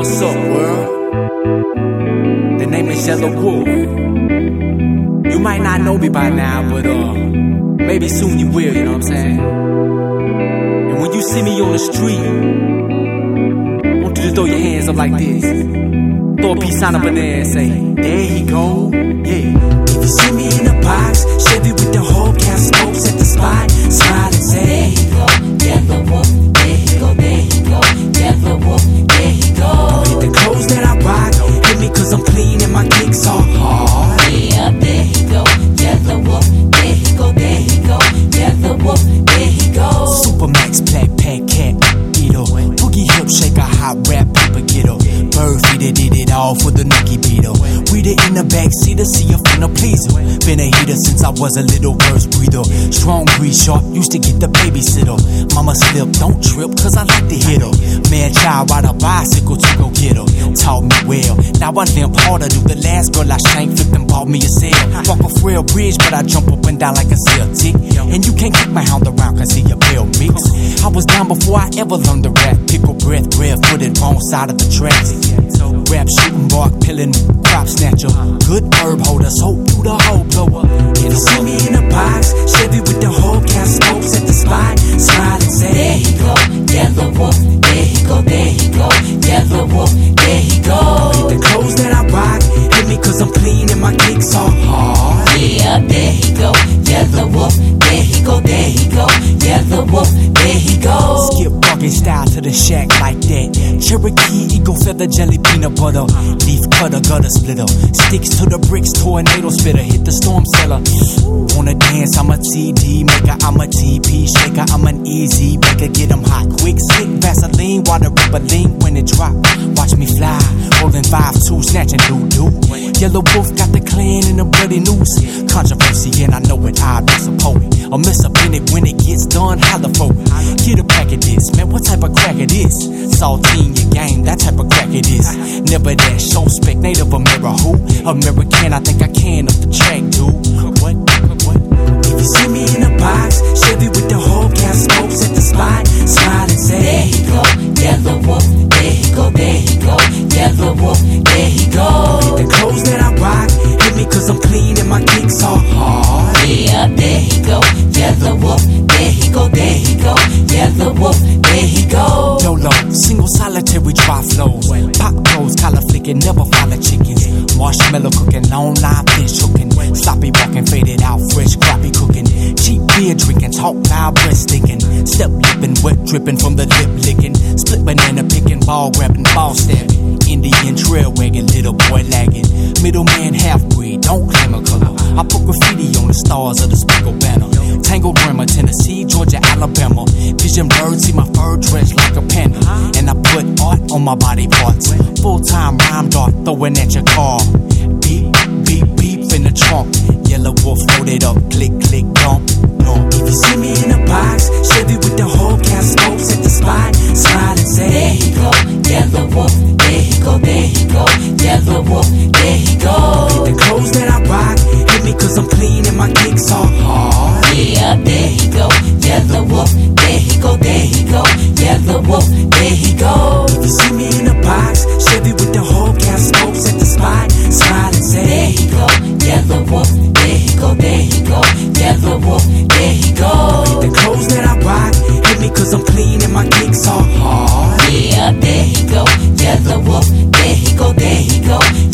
What's up, world? The name is Yellow Wolf. You might not know me by now, but maybe soon you will, you know what I'm saying? And when you see me on the street, I want you to throw your hands up like this. Throw a peace sign up in there and say, there he go, yeah. If you see me in a box, Chevy with the whole can smokes at the spot, smile and say, there he go, Yellow Wolf, there he go, there he go, Yellow Wolf, there he go. Hit the clothes that I rock, hit me cause I'm clean and my kicks are hard. Yeah, there he go, Yellow Wolf, there he go, there he go, Yellow Wolf, there he go. Supermax, black pack, cat, Beetle, Boogie hip shaker, hot rap, paper ghetto. Bird feeder did it all for the Nicky Beetle. Reader in the backseat to see a finna please her. Been a heater since I was a little verse breather. Strong breed sharp, used to get the babysitter. Mama slip, don't trip, cause I like to hit her. Man child ride a bicycle to go get her. Taught me well, now I limp harder. Do the last girl I shanked, flipped and bought me a cell. Walk a frail bridge, but I jump up and down like a Celtic. And you can't kick my hound around cause he a bell mix. I was down before I ever learned to rap. Pickle breath, barefooted, wrong side of the tracks. Rap, shooting, bark, pillin', crop snatcher. Good herb holder, so do the whole blower. If you see me in a box, Chevy with the whole can smokes at the spot, smile and say, there he go, Yellow Wolf, there he go, there he go, Yellow Wolf, there he go. Hit the clothes that I rock, hit me cause I'm clean and my kicks are hard. Yeah, there he go, Yellow Wolf, there he go, there he go, Yellow Wolf, there he go. Skip walking style to the shack like that. Cherokee, eagle feather, jelly, peanut butter. Leaf cutter, gutter splitter. Sticks to the bricks, tornado spitter. Hit the storm cellar. Wanna dance, I'm a TD maker, I'm a TP shaker, I'm an easy baker. Get 'em hot, quick, slick, Vaseline, water ripple when it drop. Watch me fly, rolling 5-2, snatching doo-doo. Yellow Wolf got the clan in the bloody noose. Controversy, and I know it, I be a poet. I'll mess up in it when it gets done, holla for it. Get a pack of this, man, what type of crack it is? Saltine your game, that type of crack it is. Never that show spec, native American who? American, I think I can up the track, dude. What? If you see me in a box, Chevy with the whole can smokes at the spot, smile and say, there he go, Yellow Wolf, there he go, there he go, Yellow Wolf, there he go. Hit the clothes that I rock, hit me cause I'm clean and my kicks are hard. Yeah, there he go, Yellow Wolf, there he go, there he go, Yellow Wolf, there he go. YOLO, single solitary dry flows. Pop goes, collar flicking, never follow chickens. Marshmallow cooking, long line fish hooking. Sloppy walking, faded out, fresh crappie cooking. Cheap beer drinking, talk loud, breath stinking. Step lipping, wet dripping from the lip licking. Split banana picking, ball grabbing, ball stabbing. Indian trail wagging, little boy lagging. Middleman half-breed, don't claim a color. I put graffiti on the stars of the speckled banner. Tangled Rama, Tennessee, Georgia, Alabama. Vision birds, see my fur dressed like a panda. And I put art on my body parts. Full-time rhyme dart, throwing at your car. Beep, beep, beep in the trunk. Yellow Wolf loaded up, click, click, dump. If you see me in a box, Chevy with the whole can smokes at the spot, smile and say, there he go, Yellow Wolf, there he go, there he go, Yellow Wolf, there he go. Hit the clothes that I rock, hit me cause I'm clean and my kicks are hard. Yeah, there he go, Yellow Wolf, there he go, there he go, Yellow Wolf, there he go. If you see me in a box, Chevy with the whole can smokes at the spot, smile and say, there he go, Yellow Wolf, there he go, there he go, Yellow Wolf, there he go. Hit the clothes that I rock, hit me cause I'm clean and my kicks are hard. Yeah, there he go, Yellow Wolf, there he go, there he go,